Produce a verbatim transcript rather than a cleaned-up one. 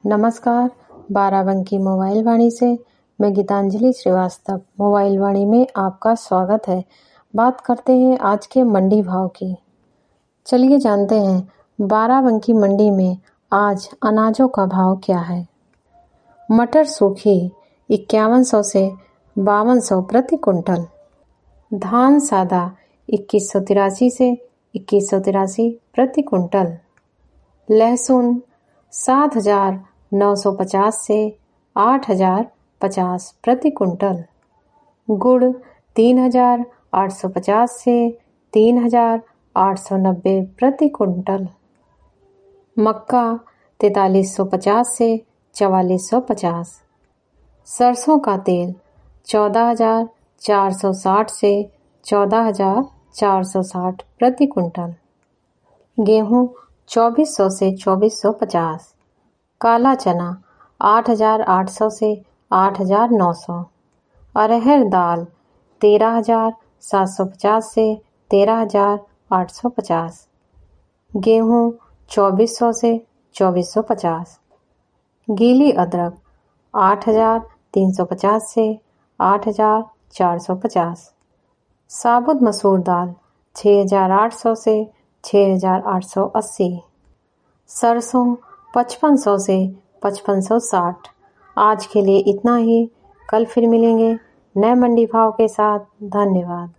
नमस्कार, बाराबंकी मोबाइल वाणी से मैं गीतांजलि श्रीवास्तव मोबाइल वाणी में आपका स्वागत है। बात करते हैं आज के मंडी भाव की। चलिए जानते हैं बाराबंकी मंडी में आज अनाजों का भाव क्या है। मटर सूखी इक्यावन सौ से बावन सौ प्रति कुंटल, धान सादा इक्कीस सौ तिरासी से इक्कीस सौ तिरासी प्रति कुंटल, लहसुन सात हजार नौ सौ पचास से आठ हजार पचास प्रति कुंटल, गुड़ तीन हजार आठ सौ पचास से तीन हजार आठ सौ नब्बे प्रति कुंटल, मक्का तैतालीस सौ पचास से चवालीस सौ पचास, सरसों का तेल चौदह हजार चार सौ साठ से चौदह हजार चार सौ साठ प्रति कुंटल, गेहूं चौबीस सौ से चौबीस सौ पचास, काला चना आठ हजार आठ सौ से आठ हजार नौ सौ, अरहर दाल तेरह हजार सात सौ पचास से तेरह हजार आठ सौ पचास, गेहूं चौबीस सौ से चौबीस सौ पचास, गीली अदरक आठ हजार तीन सौ पचास से आठ हजार चार सौ पचास, साबुत मसूर दाल छः हजार आठ सौ से छः हजार आठ सौ अस्सी, सरसों पचपन सौ से पचपन सौ साठ। आज के लिए इतना ही। कल फिर मिलेंगे नए मंडी भाव के साथ। धन्यवाद।